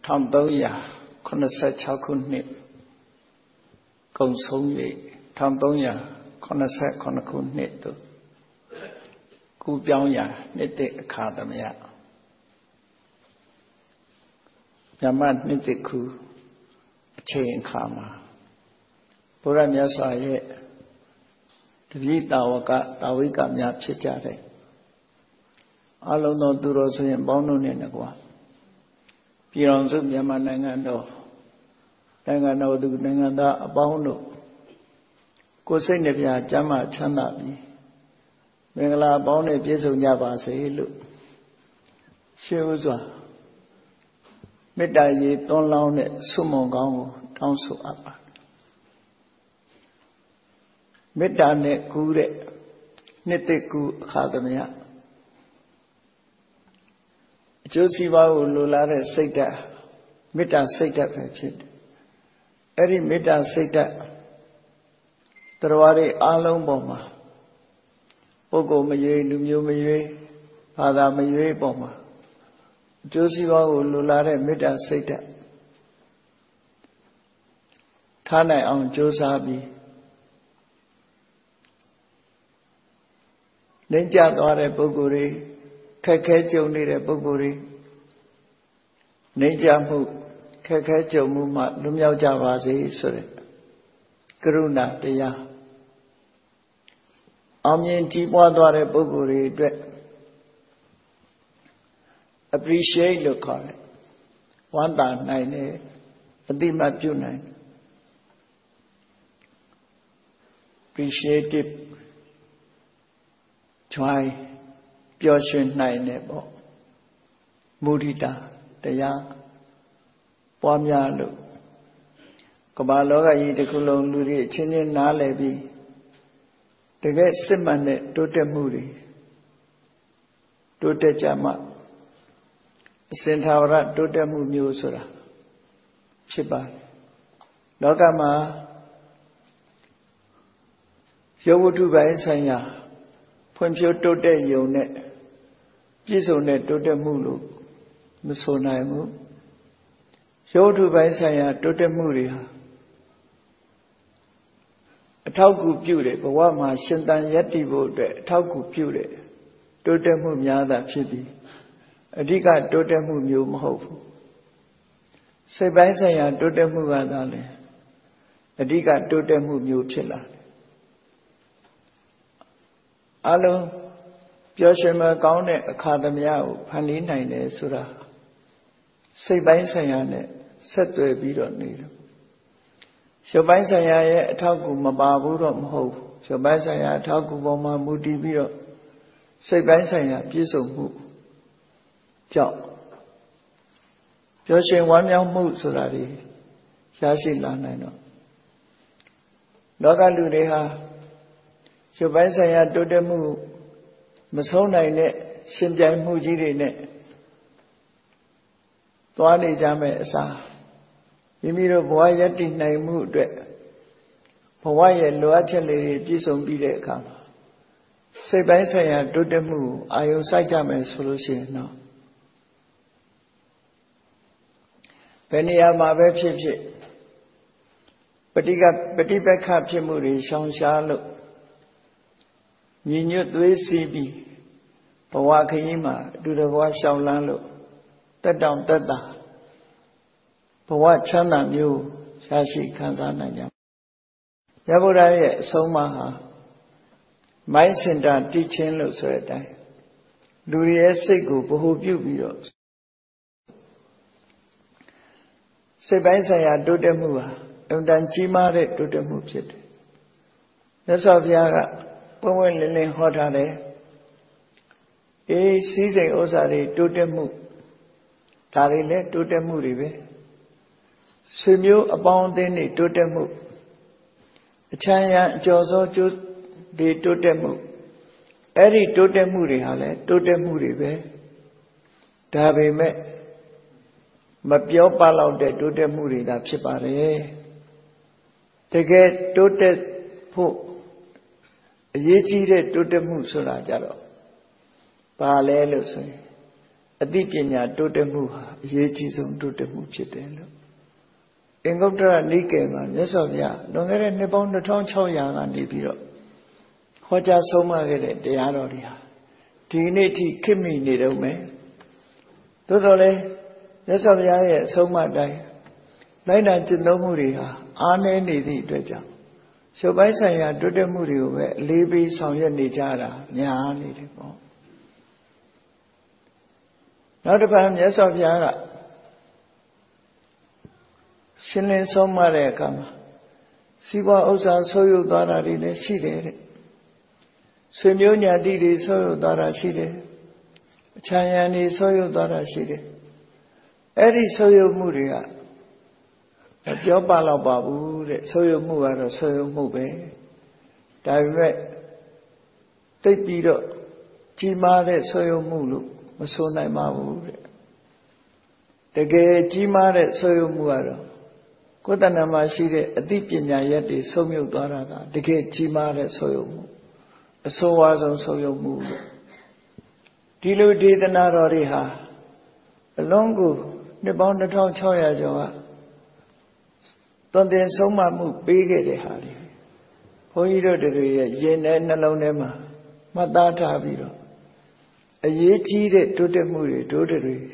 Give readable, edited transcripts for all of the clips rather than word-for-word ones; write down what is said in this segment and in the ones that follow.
1386 ခုနှစ်ကုန်ဆုံး၍1389ခုနှစ်သို့ကူးပြောင်းရာနှစ်သစ်အခါသမယမြန်မာနှစ်သစ်ကူးအချိန်အခါမှာဘုရားမြတ်စွာရဲ့တပည့်တာဝိကများဖြစ်ကြတဲ့အလုံးသောသူတော်ဆိုရင်ပေါင်းတို့နဲ့တကွာပြည်တော်စုမြန်မာနိုင်ငံတော်သူနိုင်ငံသားအပေါင်းတို့ကိုယ်စိတ်နှပြကျမ်းမာချမ်းသာပြီးမင်္ဂလာပေါင်းနဲ့ပြည့်စုံကြပါစေလို့ရှေးဥစွာမေတ္တာရေသွန်းလောင်းတဲ့ဆုမွန်ကောင်းကိုတောင်းဆိုအပ်ပါမေတ္တာနဲ့ကူးတဲ့နှစ်သစ်ကူးအခါသမယအကျိုးစီးပွားကိုလိုလားတဲ့စိတ်ဓာတ်မေတ္တာစိတ်ဓာတ်ပဲဖြစ်တယ်အဲ့ဒီမေတ္တာစိတ်ဓာတ်တရားတွေအားလုံးပေါ်မှာပုဂ္ဂိုလ်မရွေးလူမျိုးမရွေးဘာသာမရွေးပေါ်မှာအကျိုးစီးပွားကိုလိုလားတဲ့မေတ္တာစိတ်ဓာတ်ထားနိုင်အောင်ကြိုးစားပြီးနှိမ့်ကျသွားတဲ့ပုဂ္ဂိုလ်တွေခက်ခဲကြုံနေတဲ့ပုဂ္ဂိုလ်တွေနှိမ့်ကျမှုခက်ခဲကြုံမှုမှလွတ်မြောက်ကြပါစေဆိုတဲ့ကရုဏာတရားအောင်မြင်ကြီးပွားသွားတဲ့ပုဂ္ဂိုလ်တွေအတွက် appreciate လို့ခေါ်တယ်ဝမ်းသာနိုင်တယ်အတိမတ်ပြုနိုင် appreciative joy ပျော်ရွှင်နိုင်တယ်ပေါ့မုဒိတာတရားပွားများလို့ကမ္ဘာလောကကြီးတစ်ခုလုံးလူတွေအချင်းချင်းနားလည်ပြီးတကယ်စစ်မှန်တဲ့တိုးတက်မှုတွေတိုးတက်ကြမှအစဉ်သာဝရတိုးတက်မှုမျိုးဆိုတာဖြစ်ပါတယ်လောကမှာရုပ်ဝတ္ထုပိုင်းဆိုင်ရာဖွံ့ဖြိုးတိုးတက်ရုံနဲ့ပြည့်စုံတဲ့တိုးတက်မှုလို့မဆိုနိုင်ဘူးရုပ်ဝတ္ထုပိုင်းဆိုင်ရာတိုးတက်မှုတွေဟာအထောက်အကူပြုတယ်ဘဝမှာရှင်သန်ရပ်တည်ဖို့အတွက်အထောက်အကူပြုတယ်တိုးတက်မှုများတာဖြစ်ပြီးအဓိကတိုးတက်မှုမျိုးမဟုတ်ဘူးစိတ်ပိုင်းဆိုင်ရာတိုးတက်မှုကသာလေအဓိကတိုးတက်မှုမျိုးဖြစ်လာတယ်အလုံးပျော်ရွှင်မကောင်းတဲ့အခါသမယကိုဖန်တီးနိုင်တယ်ဆိုတာစိတ်ပိုင်းဆိုင်ရာနဲ့ဆက်သွယ်ပြီးတော့နေတယ်ရုပ်ပိုင်းဆိုင်ရာရဲ့အထောက်အကူမပါဘူးတော့မဟုတ်ဘူးရုပ်ပိုင်းဆိုင်ရာအထောက်အကူပေါ်မှာမူတည်ပြီးတော့စိတ်ပိုင်းဆိုင်ရာပြည့်စုံမှုကြောင့်ပျော်ရွှင်ဝမ်းမြောက်မှုဆိုတာတွေရရှိလာနိုင်တော့လောကလူတွေဟာရုပ်ပိုင်းဆိုင်ရာတိုးတက်မှုမဆုံးနိုင်တဲ့ရှင်ပြိုင်မှုကြီးတွေနဲ့သွားနေကြမယ်အစားမိမိတို့ဘဝရည်တည်နိုင်မှုအတွက်ဘဝရဲ့လိုအပ်ချက်လေးတွေပြည့်စုံပြီးတဲ့အခါမှာစိတ်ပိုင်းဆိုင်ရာတိုးတက်မှုကိုအာရုံစိုက်ကြမယ်ဆိုလို့ရှိရင်တော့ဘယ်နေရာမှာပဲဖြစ်ဖြစ်ပဋိပက္ခဖြစ်မှုတွေရှောင်ရှားလို့ညီညွတ်သွေးစည်းပြီးဘဝခရီးမှာအတူတကွာရှောင်လန်းလို့တက်တောင့်တက်တာဘဝချမ်းသာမျိုးရရှိခံစားနိုင်ကြ။မြတ်ဗုဒ္ဓရဲ့အဆုံးအမဟာ mind center teaching လို့ဆိုတဲ့အတိုင်းလူတွေရဲ့စိတ်ကိုဗဟုပြုပြီးတော့စိတ်ပိုင်းဆိုင်ရာတိုးတက်မှုဟာအမှန်တန်ကြီးမားတဲ့တိုးတက်မှုဖြစ်တယ်။မြတ်စွာဘုရားကပွင့်ပွင့်လင်းလင်းဟောထားတယ်။စည်းစိမ်ဥစ္စာတွေတိုးတက်မှုဒါတွေလည်းတိုးတက်မှုတွေပဲ။ဆွေမျိုးအပေါင်းအသင်းတွေတိုးတက်မှုအချမ်းရံအကျော်စောတိုးတက်မှုအဲ့ဒီတိုးတက်မှုတွေဟာလည်းတိုးတက်မှုတွေပဲ။ဒါပေမဲ့မပြောပလောက်တဲ့တိုးတက်မှုတွေသာဖြစ်ပါတယ်။တကယ်တိုးတက်ဖို့အရေးကြီးတဲ့တိုးတက်မှုဆိုတာကြတော့ဘာလဲလို့ဆိုရင်အသိပညာတိုးတက်မှုဟာအရေးကြီးဆုံးတိုးတက်မှုဖြစ်တယ်လို့အင်္ဂုတ္တရနိကေမှာမြတ်စွာဘုရားလွန်ခဲ့တဲ့နှစ်ပေါင်း2600ကနေပြီးတော့ဟောကြားဆုံးမခဲ့တဲ့တရားတော်တွေဟာဒီနေ့ထိခေတ်မီနေတော့မယ်သို့တော်လည်းမြတ်စွာဘုရားရဲ့အဆုံးအမတိုင်းလိုက်နာကျင့်သုံးမှုတွေဟာအားနည်းနေသည့်အတွက်ကြောင့်ရှုပ်ပိုင်းဆိုင်ရာတိုးတက်မှုတွေကိုပဲအလေးပေးဆောင်ရွက်နေကြတာများနေတယ်ပေါ့နောက်တစ်ပတ်မြတ်စွာဘုရားကရှင်းလင်းဆုံးမတဲ့အခါမှာစီးပွားဥစ္စာဆိုးရုပ်သွားတာတွေလည်းရှိတယ်တဲ့ဆွေမျိုးညာတိတွေဆိုးရုပ်သွားတာရှိတယ်အချမ်းရံတွေဆိုးရုပ်သွားတာရှိတယ်အဲ့ဒီဆိုးရုပ်မှုတွေကပြောပါတော့ပါဘူးတဲ့ဆိုးရုပ်မှုကတော့ဆိုးရုပ်မှုပဲဒါပေမဲ့တိတ်ပြီးတော့ကြီးမားတဲ့ဆိုးရုပ်မှုလို့မဆိုနိုင်ပါဘူးတဲ့တကယ်ကြီးမားတဲ့ဆိုးရုပ်မှုကတော့ကိုယ်တဏ္ဍာမှာရှိတဲ့အသိပညာရက်တွေဆုံးမြုပ်သွားတာကတကယ်ကြီးမားတဲ့ဆိုးရုပ်မှုအဆိုးဝါးဆုံးဆိုးရုပ်မှုလို့ဒီလိုဒေသနာတော်တွေဟာအလုံးကိုနှစ်ပေါင်း2600ကျော်ကသွန်သင်ဆုံးမမှုပေးခဲ့တဲ့ဟာတွေဘုန်းကြီးတို့တွေရဲ့ရင်ထဲနှလုံးထဲမှာမှတ်သားထားပြီးတော့အရေးကြီးတဲ့တိုးတက်မှုတွေတိုး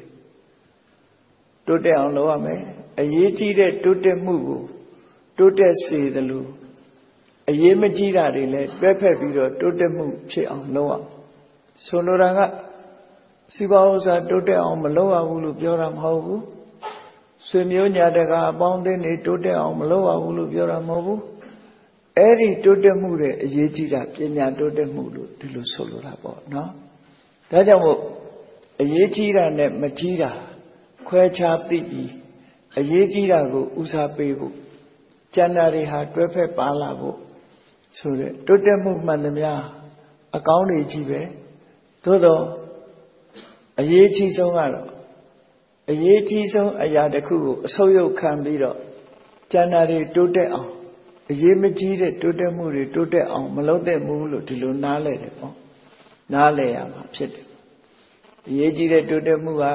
တက်အောင်လုပ်ရမယ်အရေးကြီးတဲ့တိုးတက်မှုကိုတိုးတက်စေသလိုအရေးမကြီးတာတွေလည်းတွဲဖက်ပြီးတော့တိုးတက်မှုဖြစ်အောင်လုပ်အောင်ဆိုလိုတာကစီးပွားဥစ္စာတိုးတက်အောင်မလုပ်ရဘူးလို့ပြောတာမဟုတ်ဘူးဆွေမျိုးညာတကာအပေါင်းအသင်းတွေတိုးတက်အောင်မလုပ်ရဘူးလို့ပြောတာမဟုတ်ဘူးအဲ့ဒီတိုးတက်မှုတွေအရေးကြီးတာပညာတိုးတက်မှုလို့ဒီလိုဆိုလိုတာပေါ့နော်ဒါကြောင့်မို့အရေးကြီးတာနဲ့မကြီးတာခွဲခြားသိပြီးအရေးကြီးတာကိုဦးစားပေးဖို့ကျန်တာတွေဟာတွဲဖက်ပါလာဖို့ဆိုတဲ့တိုးတက်မှုမှန်သမျှအကောင်းတွေကြီးပဲသို့တော့အရေးကြီးဆုံးကတော့အရေးကြီးဆုံးအရာတစ်ခုကိုအဆုပ်ယုတ်ခံပြီးတော့ကျန်တာတွေတိုးတက်အောင်အရေးမကြီးတဲ့တိုးတက်မှုတွေတိုးတက်အောင်မလုပ်သင့်ဘူးလို့ဒီလိုနားလည်တယ်ပေါ့နားလည်ရမှာဖြစ်တယ်အရေးကြီးတဲ့တိုးတက်မှုက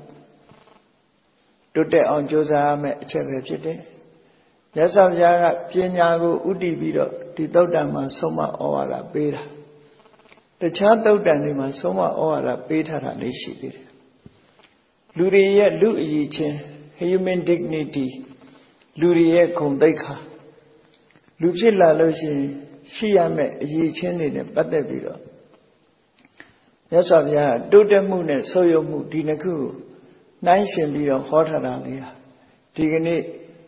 တိုးတက်အောင်ကြိုးစားရမယ်အချက်ပဲဖြစ်တယ်မြတ်စွာဘုရားကပညာကိုဥတည်ပြီးတော့ဒီသုတ်တံမှာဆုံးမဩဝါဒပေးတာတခြားသုတ်တံတွေမှာဆုံးမဩဝါဒပေးထားတာလေးရှိသေးတယ်လူတွေရဲ့လူအရေးချင်း human dignity လူတွေရဲ့ဂုဏ်သိက္ခာလူဖြစ်လာလို့ရှိရမယ့်အရေးချင်းတွေနဲ့ပတ်သက်ပြီးတော့မြတ်စွာဘုရားတိုးတက်မှုနဲ့ဆိုးရုံမှုဒီနှစ်ခုကိုနှိုင်းရှင်ပြီးတော့ဟောထားတာလေးဟာဒီကနေ့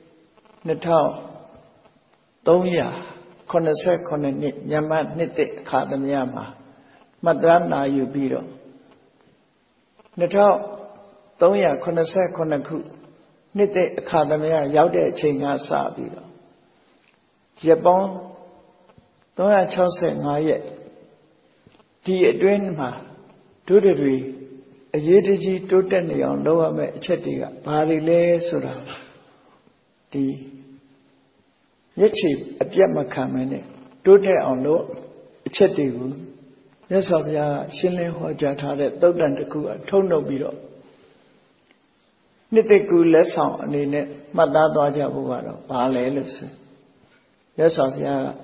2389နှစ်မြန်မာနှစ်သစ်အခါသမယမှာမှတ်သားနာယူပြီးတော့2389ခုနှစ်သစ်အခါသမယရောက်တဲ့အချိန်ကစပြီးတော့ရက်ပေါင်း365ရက်ဒီအတွင်းမှာတို့တွေအရေးတကြီးတိုးတက်နေအောင်လုပ်ရမယ့်အချက်တွေကဘာတွေလဲဆိုတာဒီမျက်ခြေအပြတ်မခံမနဲ့တိုးတက်အောင်လို့အချက်တွေကိုမြတ်စွာဘုရားရှင်းလင်းဟောကြားထားတဲ့သုတ်တန်တစ်ခုကထုံနှုတ်ပြီးတော့နှစ်သက်ကူလက်ဆောင်အနေနဲ့မှတ်သားသွားကြဖို့ကတော့ဘာလဲလို့ဆိုမြတ်စွာဘုရားက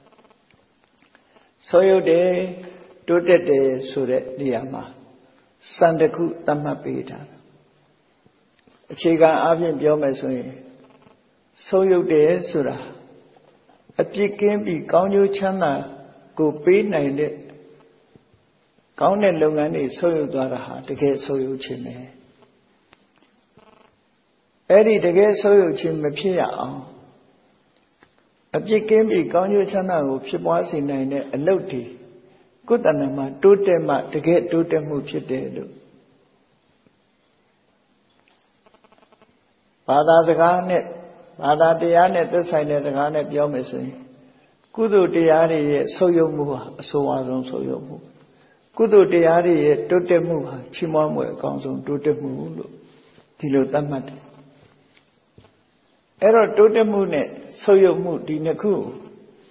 ဆိုရုပ်တယ်တိုးတက်တယ်ဆိုတဲ့နေရာမှာစံတစ်ခုသတ်မှတ်ပေးထားတာအခြေခံအားဖြင့်ပြောမယ်ဆိုရင်ဆိုရုပ်တယ်ဆိုတာအပြစ်ကင်းပြီးကောင်းကျိုးချမ်းသာကိုပေးနိုင်တဲ့ကောင်းတဲ့လုပ်ငန်းတွေဆိုရုပ်သွားတာဟာတကယ်ဆိုရုပ်ခြင်းပဲအဲ့ဒီတကယ်ဆိုရုပ်ခြင်းမဖြစ်ရအောင်အပြစ်ကင်းပြီးကောင်းကျိုးချမ်းသာကိုဖြစ်ပွားစေနိုင်တဲ့အလုပ်တွေကိုယ်တဏ္ဍာမှာတိုးတက်မှတကယ်တိုးတက်မှုဖြစ်တယ်လို့ဘာသာစကားနဲ့ဘာသာတရားနဲ့သက်ဆိုင်တဲ့စကားနဲ့ပြောမယ်ဆိုရင်ကုသိုလ်တရားတွေရဲ့ဆုပ်ယုပ်မှုဟာအဆိုးအဆုံးဆုပ်ယုပ်မှုကုသိုလ်တရားတွေရဲ့တိုးတက်မှုဟာချီးမွမ်းမှုအကောင်းဆုံးတိုးတက်မှုလို့ဒီလိုသတ်မှတ်တယ်အဲ့တော့တိုးတက်မှုနဲ့ဆုပ်ယုပ်မှုဒီနှစ်ခု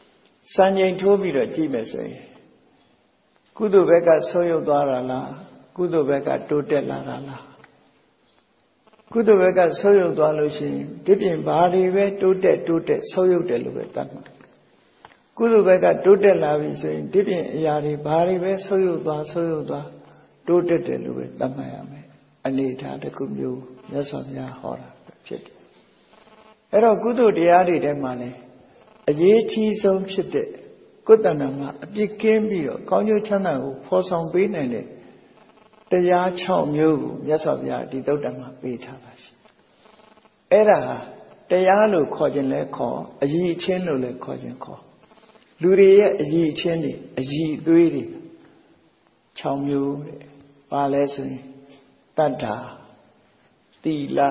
စံချိန်ထိုးပြီးတော့ကြည့်မယ်ဆိုရင်ကုသိုလ်ဘက်ကဆုပ်ယုပ်သွားတာလားကုသိုလ်ဘက်ကတိုးတက်လာတာလားကုသိုလ်ဘက်ကဆုပ်ယုပ်သွားလို့ရှိရင်ဒီပြင်ဘာတွေပဲတိုးတက်ဆုပ်ယုပ်တယ်လို့ပဲတတ်မှာကုသိုလ်ဘက်ကတိုးတက်လာပြီဆိုရင်ဒီပြင်အရာတွေဘာတွေပဲဆုပ်ယုပ်သွားတိုးတက်တယ်လို့ပဲတတ်မှတ်ရမယ်အနေထားတစ်ခုမျိုးမြတ်စွာဘုရားဟောတာဖြစ်တယ်အဲ့တော့ကုသိုလ်တရားတွေထဲမှာလည်းအရေးကြီးဆုံးဖြစ်တဲ့ကိုယ်တဏ္ဍာမှာအပြစ်ကင်းပြီးတော့ကောင်းကျိုးချမ်းသာကိုဖော်ဆောင်ပေးနိုင်တဲ့တရား6မျိုးကိုမြတ်စွာဘုရားဒီသုတ္တမှာပေးထားပါရှိအဲ့ဒါတရားလို့ခေါ်ခြင်းလဲခေါ်အရည်အချင်းလို့လည်းခေါ်ခြင်းခေါ်လူတွေရဲ့အရည်အချင်းတွေအရည်အသွေးတွေ6မျိုးတဲ့ဘာလဲဆိုရင်တတ္တာသီလ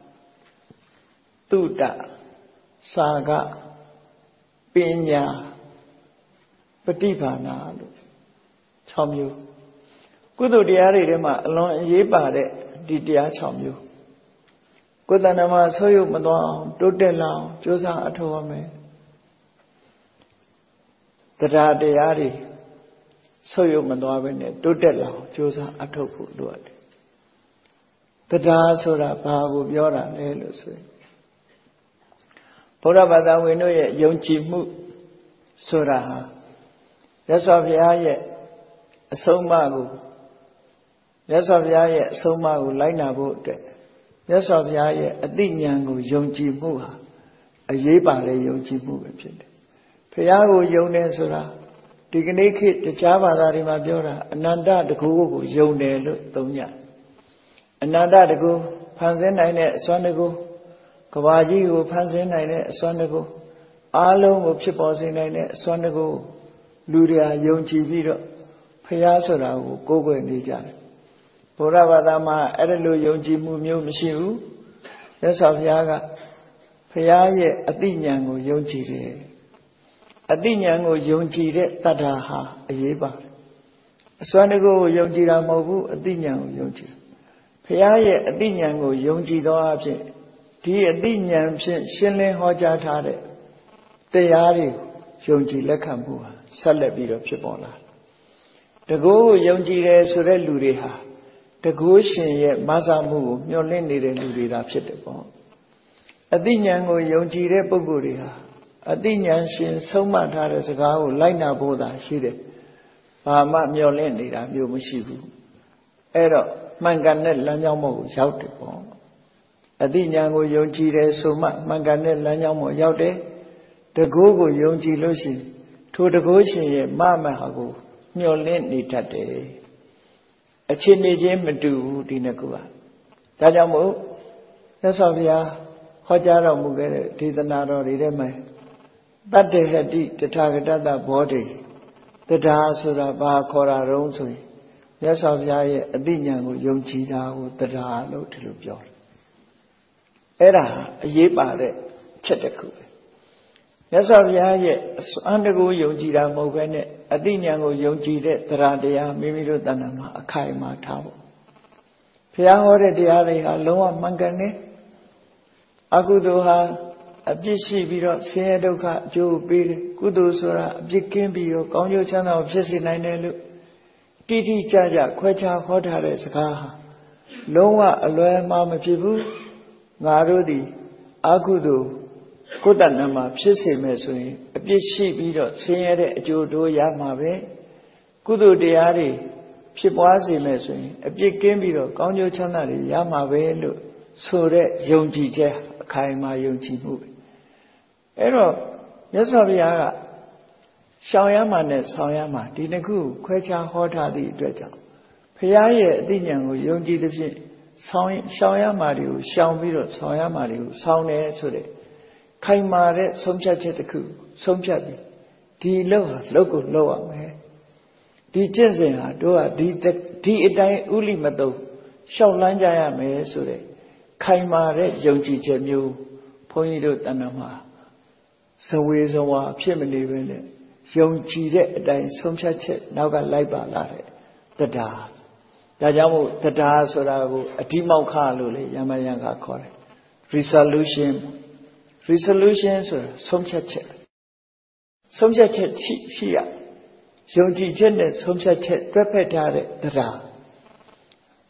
သုတစာကပညာပฏิဘာနာလို့6မျိုးကုသိုလ်တရားတွေထဲမှာအလွန်အရေးပါတဲ့ဒီတရား6မျိုးကိုယ်တဏ္ဍာမှာဆုပ်ယုပ်မသွားအောင်တိုးတက်လာအောင်ကြိုးစားအထောက်အမယ်တရားတရားတွေဆုပ်ယုပ်မသွားဘဲနဲ့တိုးတက်လာအောင်ကြိုးစားအထောက်ဖို့လိုအပ်တယ်တရားဆိုတာဘာကိုပြောတာလဲလို့ဆိုရင်ဘုရားဘာသာဝင်တို့ရဲ့ယုံကြည်မှုဆိုတာဟာမြတ်စွာဘုရားရဲ့အဆုံးအမကိုမြတ်စွာဘုရားရဲ့အဆုံးအမကိုလိုက်နာဖို့အတွက်မြတ်စွာဘုရားရဲ့အသိဉာဏ်ကိုယုံကြည်မှုဟာအရေးပါတဲ့ယုံကြည်မှုပဲဖြစ်တယ်။ဘုရားကိုယုံတယ်ဆိုတာဒီကနေ့ခေတ်တရားဘာသာတွေမှာပြောတာအနန္တတကူကိုယုံတယ်လို့သုံးကြ။အနန္တတကူဖန်ဆင်းနိုင်တဲ့အစွမ်းတကူကဘာကြီးကိုဖန်ဆင်းနိုင်တဲ့အစွမ်းတကူအားလုံးကိုဖြစ်ပေါ်စေနိုင်တဲ့အစွမ်းတကူလူတွေဟာယုံကြည်ပြီးတော့ဘုရားဆိုတာကိုကိုးကွယ်နေကြတယ်ဘုရားဘာသာမှာအဲ့ဒါလိုယုံကြည်မှုမျိုးမရှိဘူးမြတ်စွာဘုရားကဘုရားရဲ့အသိဉာဏ်ကိုယုံကြည်တယ်အသိဉာဏ်ကိုယုံကြည်တဲ့တတ္ထာဟာအရေးပါတယ်အစွမ်းတကူကိုယုံကြည်တာမဟုတ်ဘူးအသိဉာဏ်ကိုယုံကြည်ဘုရားရဲ့အသိဉာဏ်ကိုယုံကြည်သောအဖြစ်ဒီအသိဉာဏ်ဖြင့်ရှင်းလင်းဟောကြားထားတဲ့တရားတွေကိုယုံကြည်လက်ခံမှုဟာဆက်လက်ပြီးတော့ဖြစ်ပေါ်လာတကူကိုယုံကြည်တယ်ဆိုတဲ့လူတွေဟာတကူရှင်ရဲ့မဆာမှုကိုမျှော်လင့်နေတဲ့လူတွေသာဖြစ်တယ်ပေါ့အသိဉာဏ်ကိုယုံကြည်တဲ့ပုဂ္ဂိုလ်တွေဟာအသိဉာဏ်ရှင်ဆုံးမထားတဲ့စကားကိုလိုက်နာဖို့သာရှိတယ်ဘာမှမျှော်လင့်နေတာမျိုးမရှိဘူးအဲ့တော့မှန်ကန်တဲ့လမ်းကြောင်းပေါ်ကိုရောက်တယ်ပေါ့အသိဉာဏ်ကိုယုံကြည်တယ်ဆိုမှမှန်ကန်တဲ့လမ်းကြောင်းပေါ်ရောက်တယ်တကူကိုယုံကြည်လို့ရှိရင်ထိုတကူရှင်ရဲ့မမဟာကိုမျှော်လင့်နေတတ်တယ်အခြေအနေချင်းမတူဘူးဒီနှစ်ခုကဒါကြောင့်မို့မြတ်စွာဘုရားဟောကြားတော်မူခဲ့တဲ့ဒေသနာတော်တွေထဲမှာတတ္တဟတိတထာဂတတဘောဓိတရားဆိုတာဘာခေါ်တာတုံးဆိုရင်မြတ်စွာဘုရားရဲ့အသိဉာဏ်ကိုယုံကြည်တာကိုတရားလို့ဒီလိုပြောတယ်အဲ့ဒါအရေးပါတဲ့အချက်တစ်ခုပဲမြတ်စွာဘုရားရဲ့အစွမ်းတကူယုံကြည်တာမဟုတ်ဘဲနဲ့အသိဉာဏ်ကိုယုံကြည်တဲ့တရားမိမိတို့တဏ္ဍာမှာအခိုင်အမာထားဖို့ဘုရားဟောတဲ့တရားတွေဟာလုံးဝမှန်ကန်တယ်အကုသိုလ်ဟာအပြစ်ရှိပြီးတော့ဆင်းရဲဒုက္ခအကျိုးပေးတယ်ကုသိုလ်ဆိုတာအပြစ်ကင်းပြီးတော့ကောင်းကျိုးချမ်းသာကိုဖြစ်စေနိုင်တယ်လို့တိတိကျကျခွဲခြားဟောထားတဲ့စကားဟာလုံးဝအလွဲမှားမဖြစ်ဘူးငါတို့သည်အကုသိုလ်ကိုယ်တဏ္ဍာမှာဖြစ်စေမယ်ဆိုရင်အပြစ်ရှိပြီးတော့ဆင်းရဲတဲ့အကျိုးတို့ရမှာပဲကုသိုလ်တရားတွေဖြစ်ပွားစေမယ်ဆိုရင်အပြစ်ကင်းပြီးတော့ကောင်းကျိုးချမ်းသာတွေရမှာပဲလို့ဆိုတဲ့ယုံကြည်ချက်အခိုင်အမာယုံကြည်မှုပဲအဲ့တော့မြတ်စွာဘုရားကရှောင်ရမှာနဲ့ဆောင်ရမှာဒီနှစ်ခုခွဲခြားဟောထားသည့်အတွက်ကြောင့်ဘုရားရဲ့အသိဉာဏ်ကိုယုံကြည်သဖြင့်ရှောင်ရမှာတွေကိုရှောင်ပြီးတော့ဆောင်ရမှာတွေကိုဆောင်တယ်ဆိုတဲ့ခိုင်မာတဲ့ဆုံးဖြတ်ချက်တစ်ခုဆုံးဖြတ်ပြီးဒီလုပ်ကိုလုပ်ရမယ်ဒီကျင့်စဉ်ဟာတို့ကဒီအတိုင်းဥလိမတုံရှောက်လန်းကြရမယ်ဆိုတဲ့ခိုင်မာတဲ့ယုံကြည်ချက်မျိုးဘုန်းကြီးတို့တဏ္ဍာမှာဇဝေဇဝါဖြစ်မနေပဲနဲ့ယုံကြည်တဲ့အတိုင်းဆုံးဖြတ်ချက်နောက်ကလိုက်ပါလာတဲ့တရားဒါကြောင့်မို့တရားဆိုတာကိုအဓိမောက္ခလို့လေယမယံကခေါ်တယ် resolution ဆိုတာဆုံးဖြတ်ချက်ရှိရယုံကြည်ချက်နဲ့ဆုံးဖြတ်ချက်တွဲဖက်ထားတဲ့တရား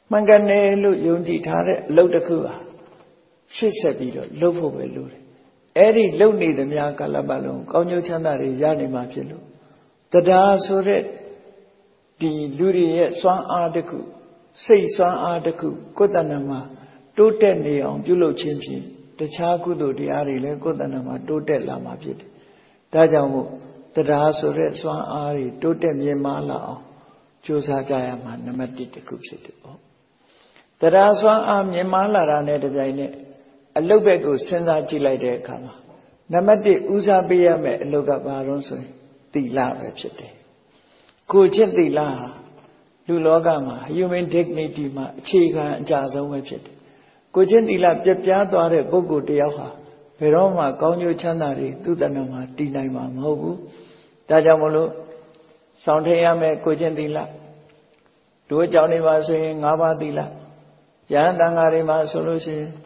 မှန်ကန်တယ်လို့ယုံကြည်ထားတဲ့အလုပ်တစ်ခုဟာရှေ့ဆက်ပြီးတော့လုပ်ဖို့ပဲလိုတယ်အဲ့ဒီလုပ်နေသမျှကာလပတ်လုံးကောင်းကျိုးချမ်းသာတွေရနေမှာဖြစ်လို့တရားဆိုတဲ့ဒီလူတွေရဲ့စွမ်းအားတစ်ခုစိတ်စွမ်းအားတစ်ခုကိုယ်တဏ္ဍာမှာတိုးတက်နေအောင်ပြုလုပ်ခြင်းဖြင့်တခြားကုသိုလ်တရားတွေလည်းကိုယ်တဏ္ဍာမှာတိုးတက်လာမှာဖြစ်တယ်ဒါကြောင့်မို့တရားဆိုတဲ့စွမ်းအားတွေတိုးတက်မြင့်မားလာအောင်ကြိုးစားကြရမှာနံပါတ်1တစ်ခုဖြစ်တယ်ပေါ့တရားစွမ်းအားမြင့်မားလာတာနဲ့တပြိုင်နက်အလုတ်ဘက်ကိုစဉ်းစားကြည့်လိုက်တဲ့အခါမှာနံပါတ်1ဦးစားပေးရမယ်အလုတ်ကဘာလို့ဆိုရင်သီလပဲဖြစ်တယ်ကိုကျင့်သီလဟာလူလောကမှာ human dignity မှာအခြေခံအကြဆုံးပဲဖြစ်တယ်ကိုကျင့်သီလပြပြသွားတဲ့ပုဂ္ဂိုလ်တယောက်ဟာဘယ်တော့မှကောင်းကျိုးချမ်းသာတွေသူ့တဏ္ဍာမှာတည်နိုင်မှာမဟုတ်ဘူးဒါကြောင့်မလို့ဆောင်ထည့်ရမယ်ကိုကျင့်သီလတို့အကြောင်းတွေမှာဆိုရင်၅ပါးသီလယဟန်တန်ဃာတွေမှာဆိုလို့ရှိရင်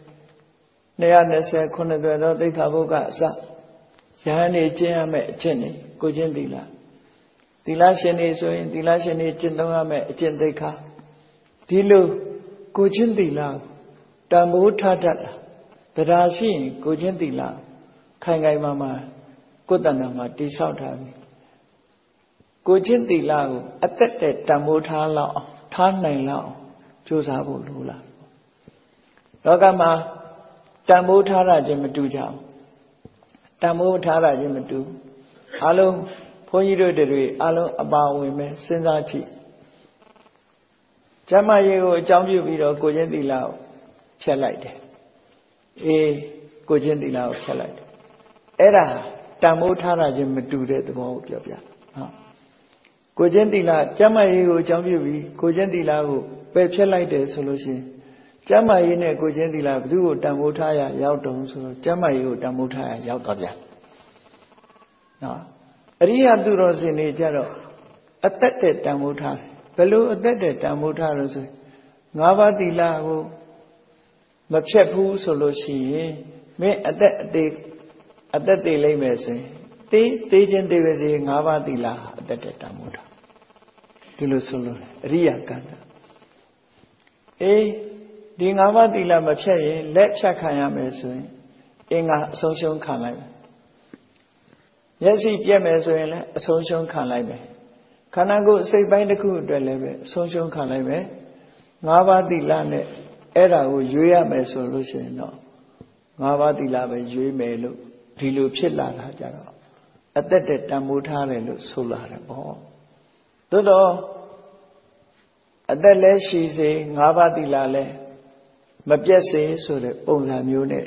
229သွယ်သောသိက္ခာပုဒ်ကအစယဟန်နေကျင့်ရမယ်အကျင့်တွေကိုကျင့်သီလသီလရှင်တွေဆိုရင်သီလရှင်တွေကျင့်သုံးရမယ်အကျင့်သိက္ခာဒီလိုကိုကျင့်သီလတန်ဖိုးထားတတ်လားတရားရှိရင်ကိုကျင့်သီလခိုင်ခိုင်မာမာကိုယ်တဏ္ဍာမှာတိဆောက်ထားပြီကိုကျင့်သီလကိုအသက်တဲ့တန်ဖိုးထားလောက်အောင်ထားနိုင်လောက်အောင်ကြိုးစားဖို့လိုလားလောကမှာတန်ဖိုးထားတာချင်းမတူကြဘူးတန်ဖိုးထားတာချင်းမတူအလုံးဘုန်းကြီးတို့တွေအလုံးအပါဝင်ပဲစဉ်းစားကြည့်ကျမ်းမာရေးကိုအကြောင်းပြုပြီးတော့ကိုကျင့်သီလကိုဖျက်လိုက်တယ်အေးကိုကျင့်သီလကိုဖျက်လိုက်တယ်အဲ့ဒါတန်ဖိုးထားတာချင်းမတူတဲ့သဘောကိုပြောပြနော်ကိုကျင့်သီလကျမ်းမာရေးကိုအကြောင်းပြုပြီးကိုကျင့်သီလကိုပယ်ဖျက်လိုက်တယ်ဆိုလို့ရှိရင်ကျမ်းမာရေးနဲ့ကိုကျင့်သီလဘယ်သူကိုတန်ဖိုးထားရရောက်တုံဆိုတော့ကျမ်းမာရေးကိုတန်ဖိုးထားရရောက်တော့ပြန်နော်အရိယသူတော်စင်တွေကြတော့အသက်တဲ့တန်ဖိုးထားတယ်ဘယ်လိုအသက်တဲ့တန်ဖိုးထားလို့ဆို၅ပါးသီလကိုမဖြတ်ဘူးဆိုလို့ရှိရင်မင်းအသက်သေးလိမ့်မယ်ဆိုရင်သေးချင်းသေးပါစေ၅ပါးသီလအသက်တဲ့တန်ဖိုးထားဒီလိုဆိုလို့အရိယကံအေးဒီ၅ပါးသီလမဖြတ်ရင်လက်ဖြတ်ခံရမယ်ဆိုရင်အင်္ဂါအဆုံးရှုံးခံလိုက်မယ်မျက်စိပြက်မယ်ဆိုရင်လည်းအဆုံးရှုံးခံလိုက်မယ်ခန္ဓာကိုယ်အစိတ်ပိုင်းတစ်ခုအတွက်လည်းပဲအဆုံးရှုံးခံလိုက်မယ်၅ပါးသီလနဲ့အဲ့ဒါကိုရွေးရမယ်ဆိုလို့ရှိရင်တော့၅ပါးသီလပဲရွေးမယ်လို့ဒီလိုဖြစ်လာတာကြတော့အသက်တဲ့တန်ဖိုးထားတယ်လို့ဆိုလာတယ်ပေါ့သို့တော့အသက်လည်းရှိစေ၅ပါးသီလလည်းမပြတ်စေဆိုတဲ့ပုံစံမျိုးနဲ့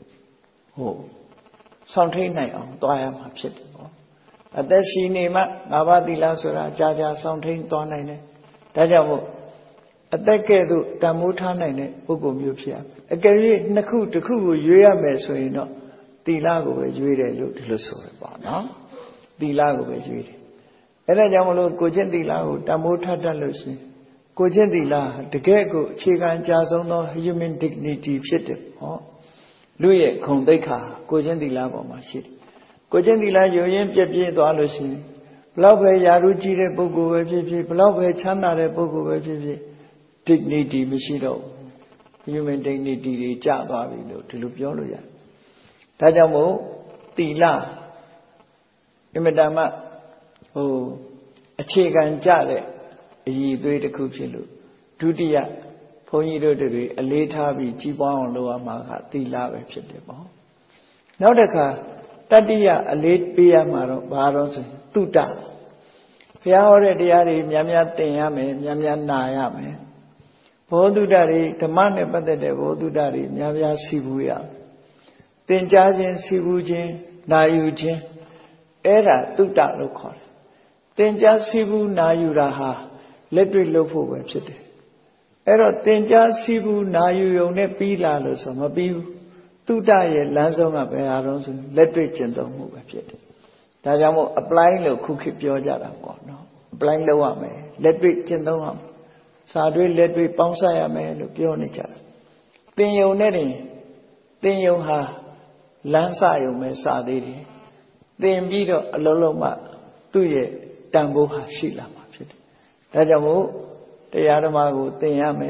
ဆောင်ထိန်နိုင်အောင်တွားရမှာဖြစ်တယ်ပေါ့အသက်ရှိနေမှ၅ပါးသီလဆိုတာကြာကြာဆောင်ထိန်သွားနိုင်တယ်ဒါကြောင့်မို့အသက်ကဲ့သို့တန်ဖိုးထားနိုင်တဲ့ပုဂ္ဂိုလ်မျိုးဖြစ်ရမယ်အကယ်၍နှစ်ခုတစ်ခုကိုရွေးရမယ်ဆိုရင်တော့သီလကိုပဲရွေးတယ်လို့ဒီလိုဆိုရပါနော်သီလကိုပဲရွေးတယ်အဲ့ဒါကြောင့်မလို့ကိုကျင့်သီလကိုတန်ဖိုးထားတတ်လို့ရှိရင်ကိုကျင့်သီလတကယ်ကိုအခြေခံအကြဆုံးသော human dignity ဖြစ်တယ်ဟောလူရဲ့ဂုဏ်သိက္ခာကိုကျင့်သီလပေါ်မှာရှိတယ်ကိုကျင့်သီလယုံရင်ပြည့်ပြည့်သွားလို့ရှိရင်ဘလောက်ပဲယာရုကြီးတဲ့ပုဂ္ဂိုလ်ပဲဖြစ်ဖြစ်ဘလောက်ပဲချမ်းသာတဲ့ပုဂ္ဂိုလ်ပဲဖြစ်ဖြစ် dignity မရှိတော့ human dignity တွေကျသွားပြီလို့ဒီလိုပြောလို့ရတယ်ဒါကြောင့်မို့သီလအမတမအခြေခံကြတဲ့အရည်အသွေးတစ်ခုဖြစ်လို့ဒုတိယဘုန်းကြီးတို့တွေအလေးထားပြီးကြီးပွားအောင်လုပ်ရမှာကသီလပဲဖြစ်တယ်ပေါ့နောက်တစ်ခါတတိယအလေးပေးရမှာတော့ဘာတော့ဆိုရင်တုတ္တဘုရားဟောတဲ့တရားတွေများများသင်ရမယ်များများနာရမယ်ဘောဓုတ္တတွေဓမ္မနဲ့ပတ်သက်တဲ့ဘောဓုတ္တတွေများများစီဘူးရသင်ကြားခြင်းစီဘူးခြင်းနာယူခြင်းအဲ့ဒါတုတ္တလို့ခေါ်တယ်သင်ကြားစီဘူးနာယူတာဟာလက်တွေ့လုပ်ဖို့ပဲဖြစ်တယ်အဲ့တော့သင်ကြားစီဘူးနာယူုံနဲ့ပြီးလာလို့ဆိုမပြီးဘူးတုတ္တရဲ့လမ်းဆုံးကဘယ်ဟာတော့ဆိုလက်တွေ့ကျင့်သုံးမှုပဲဖြစ်တယ်ဒါကြောင့်မို့ apply လို့ခုခေတ်ပြောကြတာပေါ့နော် apply လုပ်ရမယ်လက်တွေ့ကျင့်သုံးရမယ်စာတွေလက်တွေ့ပေါင်းစပ်ရမယ်လို့ပြောနေကြတာသင်ယုံနဲ့တင်သင်ယုံဟာလမ်းစယုံပဲစသေးတယ်သင်ပြီးတော့အလုံးလုံးမှသူ့ရဲ့တန်ဖိုးဟာရှိလာမှာဖြစ်တယ်ဒါကြောင့်မို့တရားဓမ္မကိုသင်ရမယ်သ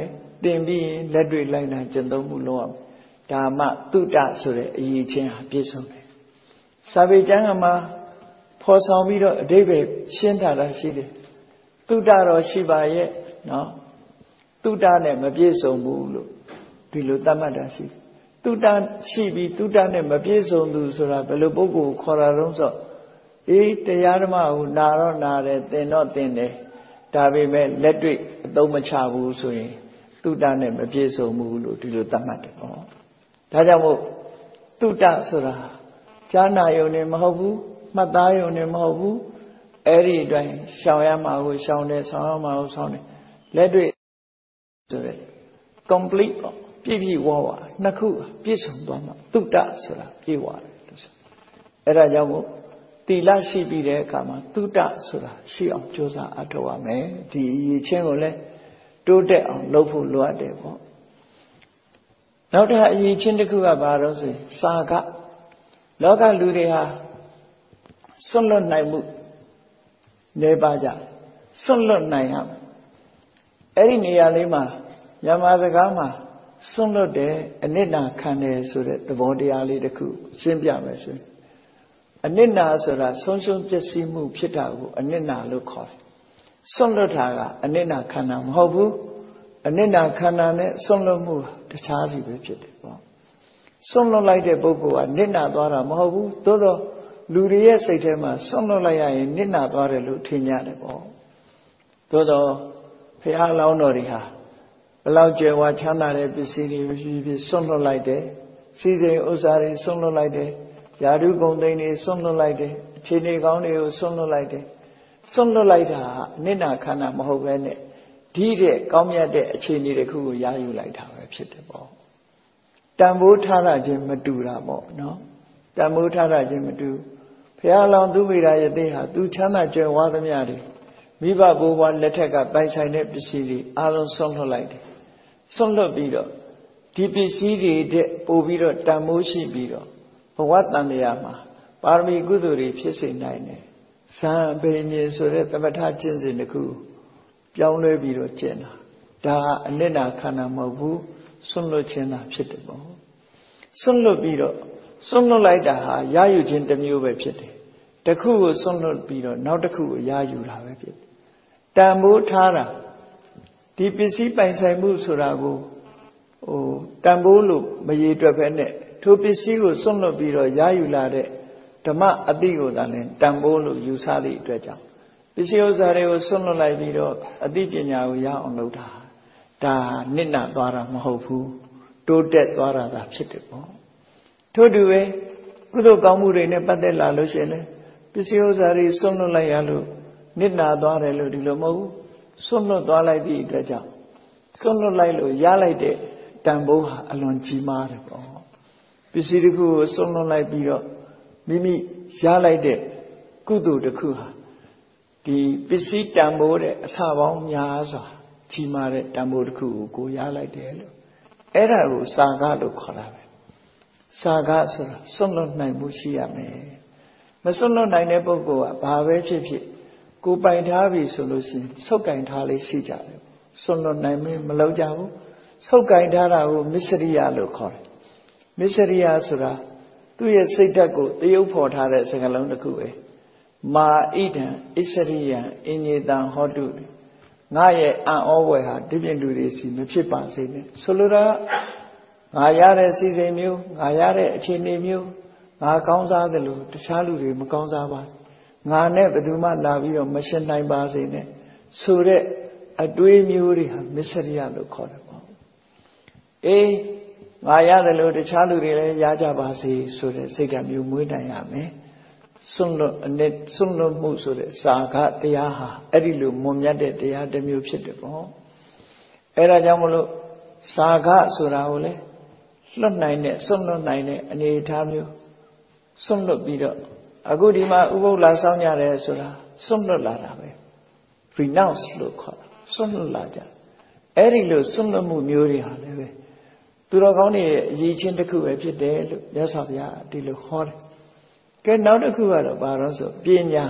တင်ပြီးရင်လက်တွေ့လိုက်နာကျင့်သုံးမှုလုပ်ရမယ်ဒါမှတုတ္တဆိုတဲ့အရေးချင်းဟာပြည့်စုံတယ်စာပေကျမ်းမှာဖော်ဆောင်ပြီးတော့အဓိပ္ပာယ်ရှင်းထားတာရှိတယ်တုတ္တတော့ရှိပါရဲ့နော်တုတ္တနဲ့မပြည့်စုံဘူးလို့ဒီလိုသတ်မှတ်တာရှိတယ်တုတ္တရှိပြီးတုတ္တနဲ့မပြည့်စုံသူဆိုတာဘယ်လိုပုဂ္ဂိုလ်ခေါ်တာတုံးဆိုအေးတရားဓမ္မကိုနာတော့နာတယ်သင်တော့သင်တယ်ဒါပေမဲ့လက်တွေ့အသုံးမချဘူးဆိုရင်တုတ္တနဲ့မပြည့်စုံဘူးလို့ဒီလိုသတ်မှတ်တယ်ပေါ့ဒါကြောင့်မို့တုတ္တဆိုတာကြားနာယုံနဲ့မဟုတ်ဘူးမှတ်သားယုံနဲ့မဟုတ်ဘူးအဲ့ဒီအတိုင်းရှောင်ရမှာကိုရှောင်တယ်ဆောင်ရမှာကိုဆောင်တယ်လက်တွေ့ဆိုတဲ့ complete ပေါ့ပြည့်ပြည့်ဝဝနှစ်ခုပြည့်စုံသွားမှာတုတ္တဆိုတာပြည့်ဝတယ်လို့ဆိုအဲ့ဒါကြောင့်မို့တိလရှိပြီးတဲ့အခါမှာတုတ္တဆိုတာရှိအောင်ကြိုးစားအထောက်ရမယ်ဒီရည်ချင်းကိုလည်းတိုးတက်အောင်လုပ်ဖို့လိုအပ်တယ်ပေါ့နောက်တစ်ခါအရေးချင်းတစ်ခုကဘာလို့ဆိုရင်စာကလောကလူတွေဟာစွန့်လွတ်နိုင်မှုနေပါကြစွန့်လွတ်နိုင်ရမယ်အဲ့ဒီနေရာလေးမှာမြန်မာစကားမှာစွန့်လွတ်တယ်အနစ်နာခံတယ်ဆိုတဲ့သဘောတရားလေးတစ်ခုရှင်းပြမယ်ဆိုရင်အနစ်နာဆိုတာဆုံးရှုံးပျက်စီးမှုဖြစ်တာကိုအနစ်နာလို့ခေါ်တယ်စွန့်လွတ်တာကအနစ်နာခံတာမဟုတ်ဘူးအနစ်နာခံတာနဲ့စွန့်လွတ်မှုတခြားစီပဲဖြစ်တယ်ပေါ့စွန့်လွတ်လိုက်တဲ့ပုဂ္ဂိုလ်ကနစ်နာသွားတာမဟုတ်ဘူးသို့တော့လူတွေရဲ့စိတ်ထဲမှာစွန့်လွတ်လိုက်ရရင်နစ်နာသွားတယ်လို့ထင်ကြတယ်ပေါ့သို့တော့ဘုရားလောင်းတော်တွေဟာဘလောက်ကြွယ်ဝချမ်းသာတဲ့ပစ္စည်းတွေဖြစ်စွန့်လွတ်လိုက်တယ်စီစဉ်ဥစ္စာတွေစွန့်လွတ်လိုက်တယ်ယာဓုဂုံသိန်းတွေစွန့်လွတ်လိုက်တယ်အခြေအနေကောင်းတွေကိုစွန့်လွတ်လိုက်တယ်စွန့်လွတ်လိုက်တာအနစ်နာခန္ဓာမဟုတ်ပဲနဲ့ဒီတဲ့ကောင်းမြတ်တဲ့အခြေအနေတစ်ခုကိုရယူလိုက်တာပဲဖြစ်တယ်ပေါ့တန်ဖိုးထားတာချင်းမတူတာပေါ့နော်တန်ဖိုးထားတာချင်းမတူဘုရားလောင်းသူမိရာယသိဟာသူချမ်းသာကြွယ်ဝသမျှတွေမိဘဘိုးဘွားလက်ထက်ကပိုင်ဆိုင်တဲ့ပစ္စည်းတွေအလုံးစွန့်လွတ်လိုက်တယ်စွန့်လွတ်ပြီးတော့ဒီပစ္စည်းတွေတဲ့ပို့ပြီးတော့တန်ဖိုးရှိပြီးတော့ဘဝတန်တရားမှာပါရမီကုသိုလ်တွေဖြစ်စေနိုင်တယ်ဇံအဘိညာဉ်ဆိုတဲ့သမထကျင့်စဉ်တစ်ခုပြောင်းလဲပြီးတော့ကျင့်တာဒါအနစ်နာခန္ဓာမဟုတ်ဘူးစွန့်လွတ်ခြင်းသာဖြစ်တယ်ပေါ့စွန့်လွတ်ပြီးတော့စွန့်လွတ်လိုက်တာဟာရယူခြင်းတစ်မျိုးပဲဖြစ်တယ်တစ်ခုကိုစွန့်လွတ်ပြီးတော့နောက်တစ်ခုကိုရယူတာပဲဖြစ်တယ်တန်ဖိုးထားတာဒီပစ္စည်းပိုင်ဆိုင်မှုဆိုတာကိုတန်ဖိုးလို့မရေတွက်ပဲနဲ့ထိုပစ္စည်းကိုစွန့်လွတ်ပြီးတော့ရယူလာတဲ့ဓမ္မအတိကိုသာလဲတန်ဖိုးလို့ယူဆသည့်အတွက်ကြောင့်ပစ္စည်းဥစ္စာတွေကိုစွန့်လွတ်လိုက်ပြီးတော့အသိပညာကိုရအောင်လုပ်တာဒါနစ်နာသွားတာမဟုတ်ဘူးတိုးတက်သွားတာသာဖြစ်တယ်ပေါ့ထို့တူပဲကုသိုလ်ကောင်းမှုတွေနဲ့ပတ်သက်လာလို့ရှိရင်လည်းပစ္စည်းဥစ္စာတွေစွန့်လွတ်လိုက်ရလို့နစ်နာသွားတယ်လို့ဒီလိုမဟုတ်ဘူးစွန့်လွတ်သွားလိုက်သည့်အတွက်ကြောင့်စွန့်လွတ်လိုက်လို့ရလိုက်တဲ့တန်ဖိုးဟာအလွန်ကြီးမားတယ်ပေါ့ပစ္စည်းတစ်ခုကိုစွန့်လွတ်လိုက်ပြီးတော့မိမိရလိုက်တဲ့ကုသိုလ်တစ်ခုဟာဒီပစ္စည်းတန်ဖိုးတဲ့အစပေါင်းများစွာကြီးမားတဲ့တန်ဖိုးတစ်ခုကိုရလိုက်တယ်လို့အဲ့ဒါကိုစာကလို့ခေါ်တာပဲစာကဆိုတာစွန့်လွတ်နိုင်မှုရှိရမယ်မစွန့်လွတ်နိုင်တဲ့ပုဂ္ဂိုလ်ကဘာပဲဖြစ်ဖြစ်ကိုပိုင်ထားပြီဆိုလို့ရှိရင်ဆုပ်ကင်ထားလေးရှိကြတယ်စွန့်လွတ်နိုင်မလုပ်ကြဘူးဆုပ်ကင်ထားတာကိုမစ္စရိယလို့ခေါ်တယ်မစ္စရိယဆိုတာသူ့ရဲ့စိတ်ဓာတ်ကိုတရုပ်ဖော်ထားတဲ့စကားလုံးတစ်ခုပဲမာဣဒံဣစရိယံအင်ညေတံဟောတုငါရဲ့အံ့ဩဝယ်ဟာဒီပြင်လူတွေစီမဖြစ်ပါစေနဲ့ဆိုလိုတာငါရတဲ့စီစဉ်မျိုးငါရတဲ့အခြေအနေမျိုးငါကောင်းစားသလိုတခြားလူတွေမကောင်းစားပါဘူးငါနဲ့ဘယ်သူမှလာပြီးတော့မရှင်းနိုင်ပါစေနဲ့ဆိုတဲ့အတွေးမျိုးတွေဟာမစ္စရိယလို့ခေါ်တယ်ပေါ့အေးငါရတယ်လို့တခြားလူတွေလည်းရကြပါစေဆိုတဲ့စိတ်ဓာတ်မျိုးမွေးနိုင်ရမယ်စွန့်လွတ်မှုဆိုတဲ့စာကတရားဟာအဲ့ဒီလိုမွန်မြတ်တဲ့တရားတစ်မျိုးဖြစ်တယ်ပေါ့အဲ့ဒါကြောင့်မလို့စာကဆိုတာကိုလေလွတ်နိုင်တဲ့စွန့်လွတ်နိုင်တဲ့အနေအထားမျိုးစွန့်လွတ်ပြီးတော့အခုဒီမှာဥပုသ်လာဆောင်ကြတယ်ဆိုတာစွန့်လွတ်လာတာပဲ renounce လို့ခေါ်တာစွန့်လွတ်လာကြအဲ့ဒီလိုစွန့်လွတ်မှုမျိုးတွေဟာလည်းပဲသူတော်ကောင်းတွေရဲ့အရေးချင်းတစ်ခုပဲဖြစ်တယ်လို့မြတ်စွာဘုရားဒီလိုဟောတယ်ကဲနောက်တစ်ခုကတော့ဘာလို့ဆိုပညာ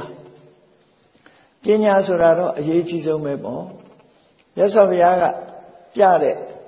ဆိုတာတော့အရေးကြီးဆုံးပဲပေါ့မြတ်စွာဘုရားကပြတဲ့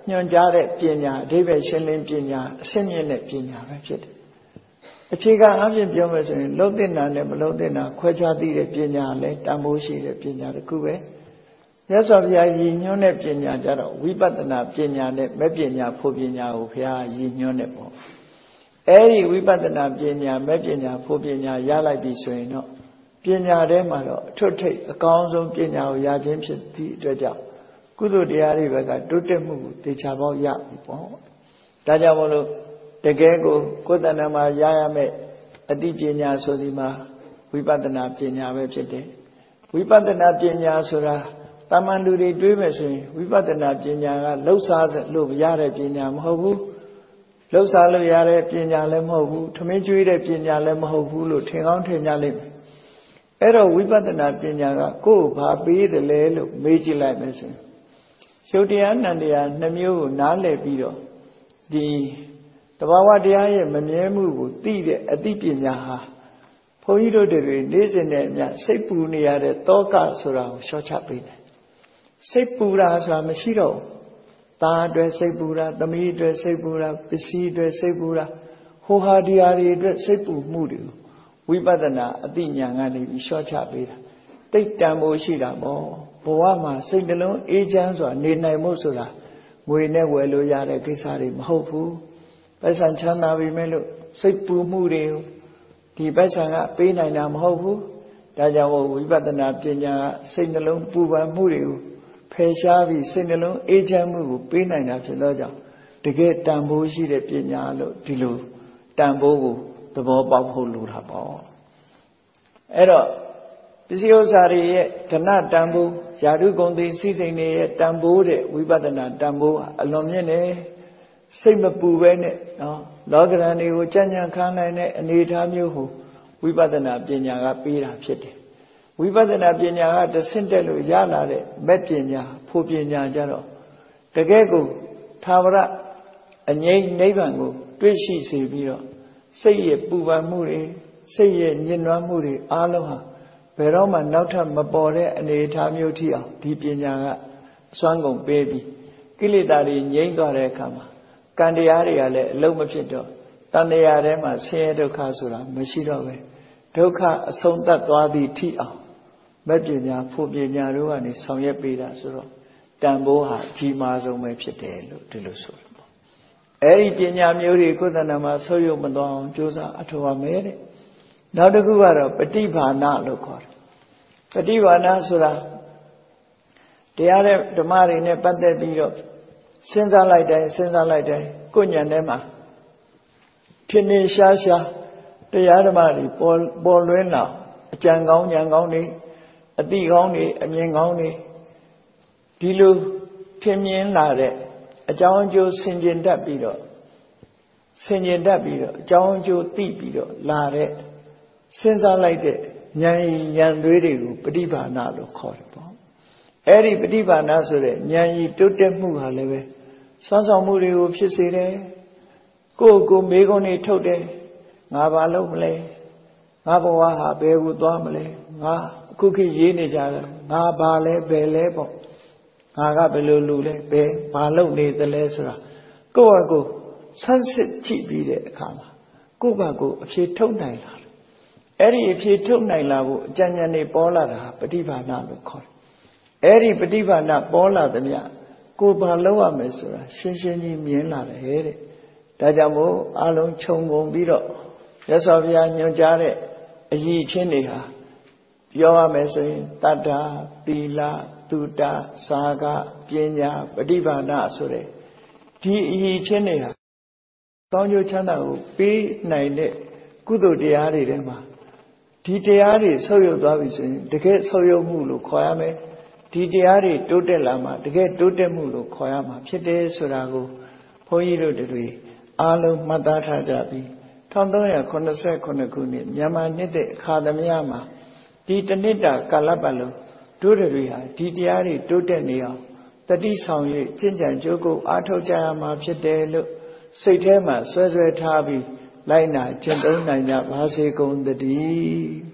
ညွှန်ကြားတဲ့ပညာအဓိပ္ပာယ်ရှင်းလင်းပညာအစစ်မြင့်တဲ့ပညာပဲဖြစ်တယ်အခြေခံအပြင်ပြောမယ်ဆိုရင်လုံးသိနာနဲ့မလုံးသိနာခွဲခြားသိတဲ့ပညာလည်းတန်ဖိုးရှိတဲ့ပညာတစ်ခုပဲမြတ်စွာဘုရားရည်ညွှန်းတဲ့ပညာကြတော့ဝိပဿနာပညာနဲ့မဲ့ပညာဖို့ပညာကိုဘုရားရည်ညွှန်းတဲ့ပေါ့အဲ့ဒီဝိပဿနာပညာမဲ့ပညာဖို့ပညာရလိုက်ပြီဆိုရင်တော့ပညာထဲမှာတော့အထွတ်ထိပ်အကောင်းဆုံးပညာကိုရခြင်းဖြစ်သည့်အတွက်ကြောင့်ကုသိုလ်တရားတွေဘက်ကတိုးတက်မှုကိုတေချာပေါက်ရပြီပေါ့ဒါကြောင့်မလို့တကယ်ကိုကိုယ်တဏ္ဍာမှာရရမယ့်အတိပညာဆိုဒီမှာဝိပဿနာပညာပဲဖြစ်တယ်ဝိပဿနာပညာဆိုတာတာမန်လူတွေတွေးမယ်ဆိုရင်ဝိပဿနာပညာကလှုပ်ရှားလို့ရတဲ့ပညာမဟုတ်ဘူးလှုပ်ရှားလို့ရတဲ့ပညာလည်းမဟုတ်ဘူးထမင်းကျွေးတဲ့ပညာလည်းမဟုတ်ဘူးလို့ထင်ကောင်းထင်ကြလိမ့်မယ်အဲ့တော့ဝိပဿနာပညာကကိုယ်ဘာပေးတယ်လဲလို့မေးကြည့်လိုက်မယ်ဆိုရင်ရုပ်တရားနံတရားနှစ်မျိုးကိုနားလည်ပြီးတော့ဒီတဘာဝတရားရဲ့မမြဲမှုကိုသိတဲ့အသိပညာဟာဘုန်းကြီးတို့တွေနေ့စဉ်နဲ့အမျှစိတ်ပူနေရတဲ့တောကဆိုတာကိုလျှော့ချပေးတယ်စိတ်ပူတာဆိုတာမရှိတော့ဘူးသားအတွက်စိတ်ပူတာသမီးအတွက်စိတ်ပူတာပစ္စည်းအတွက်စိတ်ပူတာဟိုဟာဒီဟာတွေအတွက်စိတ်ပူမှုတွေကိုဝိပဿနာအသိဉာဏ်ကနေပြီးလျှော့ချပေးတာတိတ်တန်ဖို့ရှိတာပေါ့ဘဝမှာစိတ်နှလုံးအေးချမ်းစွာနေနိုင်မှုဆိုတာငွေနဲ့ဝယ်လို့ရတဲ့ကိစ္စတွေမဟုတ်ဘူးပိုက်ဆံချမ်းသာပြီမဲ့လို့စိတ်ပူမှုတွေကိုဒီပိုက်ဆံကပေးနိုင်တာမဟုတ်ဘူးဒါကြောင့်ဝိပဿနာပညာကစိတ်နှလုံးပူပန်မှုတွေကိုဖယ်ရှားပြီးစိတ်နှလုံးအေးချမ်းမှုကိုပေးနိုင်တာဖြစ်သောကြောင့်တကယ်တန်ဖိုးရှိတဲ့ပညာလို့ဒီလိုတန်ဖိုးကိုသဘောပေါက်ဖို့လိုတာပေါ့အဲ့တော့ပစ္စည်းဥစ္စာတွေရဲ့ဓနတန်ဖိုးယာတုဂုံသိစိစိန်တွေရဲ့တန်ဖိုးတဲ့ဝိပဿနာတန်ဖိုးအလွန်မြင့်တယ်စိတ်မပူပဲနဲ့နော်လောကရန်တွေကိုကြံ့ကြံ့ခန်းနိုင်တဲ့အနေအထားမျိုးကိုဝိပဿနာပညာကပေးတာဖြစ်တယ်ဝိပဿနာပညာကတဆင့်တက်လို့ရလာတဲ့မဲ့ပညာဖို့ပညာကြတော့တကယ်ကိုသာဝရအငြိမ့်နိဗ္ဗာန်ကိုတွေ့ရှိစေပြီးတော့စိတ်ရဲ့ပူပန်မှုတွေစိတ်ရဲ့ညှဉ်းနှွမ်းမှုတွေအားလုံးဟာဘယ်တော့မှနောက်ထပ်မပေါ်တဲ့အနေအထားမျိုးထိအောင်ဒီပညာကအစွမ်းကုန်ပေးပြီးကိလေသာတွေငြိမ့်သွားတဲ့အခါမှာကံတရားတွေကလည်းအလုံးမဖြစ်တော့တဏှာထဲမှာဆင်းရဲဒုက္ခဆိုတာမရှိတော့ပဲဒုက္ခအဆုံးသတ်သွားသည့်ထိအောင်မဲ့ပညာဖို့ပညာတို့ကနေဆောင်ရွက်ပေးတာဆိုတော့တန်ဖိုးဟာအကြီးမားဆုံးပဲဖြစ်တယ်လို့ဒီလိုဆိုတယ်ပေါ့အဲ့ဒီပညာမျိုးတွေကိုယ်တဏ္ဍာမှာဆုပ်ယုပ်မသွားအောင်ကြိုးစားအထောက်အမယ်တဲ့နောက်တစ်ခုကတော့ပฏิဘာနာလို့ခေါ်တယ်ပฏิဘာနာဆိုတာတရားတဲ့ဓမ္မတွေနဲ့ပတ်သက်ပြီးတော့စဉ်းစားလိုက်တိုင်းကိုယ်ဉာဏ်ထဲမှာထင်ထင်ရှားရှားတရားဓမ္မတွေပေါ်လွင်လာအကြံကောင်းဉာဏ်ကောင်းတွေအသိကောင်းတွေအမြင်ကောင်းတွေဒီလိုထင်မြင်လာတဲ့အကြောင်းအကျိုးဆင်ခြင်တတ်ပြီးတော့အကြောင်းအကျိုးသိပြီးတော့လာတဲ့စဉ်းစားလိုက်တဲ့ဉာဏ်သွေးတွေကိုပฏิဘာနာလို့ခေါ်တယ်ပေါ့အဲ့ဒီပฏิဘာနာဆိုတဲ့ဉာဏ်ကြီးတိုးတက်မှုဟာလည်းပဲစွမ်းဆောင်မှုတွေကိုဖြစ်စေတယ်ကိုယ်မေးခွန်းတွေထုတ်တယ်ငါဘာလုပ်မလဲငါဘဝဟာဘယ်ကိုသွားမလဲငါအခုခေတ်ရေးနေကြတယ်ငါဘာလဲဘယ်လဲပေါ့ငါကဘယ်လိုလူလဲဘယ်ဘာလုပ်နေသလဲဆိုတာကိုယ့်အကိုဆန်းစစ်ကြည့်ပြီးတဲ့အခါမှာကိုယ့်ဘာကိုအဖြေထုတ်နိုင်လာတယ်အဲ့ဒီအဖြေထုတ်နိုင်လာဖို့အကြံဉာဏ်တွေပေါ်လာတာပฏิဘာနာလို့ခေါ်တယ်အဲ့ဒီပฏิဘာနာပေါ်လာသမျှကိုယ်ဘာလုပ်ရမယ်ဆိုတာရှင်းရှင်းကြီးမြင်လာတယ်တဲ့ဒါကြောင့်မို့အလုံးခြုံငုံပြီးတော့ရသော်ဘုရားညွှန်ကြားတဲ့အရည်ချင်းတွေဟာပြောရမယ်ဆိုရင်တတ္တာသီလသုတစာကပညာပฏิဘာနာဆိုတဲ့ဒီအရည်ချင်းတွေဟာကောင်းကျိုးချမ်းသာကိုပေးနိုင်တဲ့ကုသိုလ်တရားတွေထဲမှာဒီတရားတွေဆုပ်ယုပ်သွားပြီဆိုရင်တကယ်ဆုပ်ယုပ်မှုလို့ခေါ်ရမယ်ဒီတရားတွေတိုးတက်လာမှတကယ်တိုးတက်မှုလို့ခေါ်ရမှာဖြစ်တယ်ဆိုတာကိုဘုန်းကြီးတို့တွေအားလုံးမှတ်သားထားကြပြီး1389ခုနှစ်မြန်မာနှစ်တဲ့အခါသမယမှာဒီတနှစ်တာကာလပတ်လုံးတို့တွေဟာဒီတရားတွေတိုးတက်နေအောင်တတိဆောင်၍ကျင့်ကြံကြိုးကုပ်အားထုတ်ကြရမှာဖြစ်တယ်လို့စိတ်ထဲမှာဆွဲထားပြီးလိုက်နာကျင့်သုံးနိုင်ကြပါစေကုန်သတည်း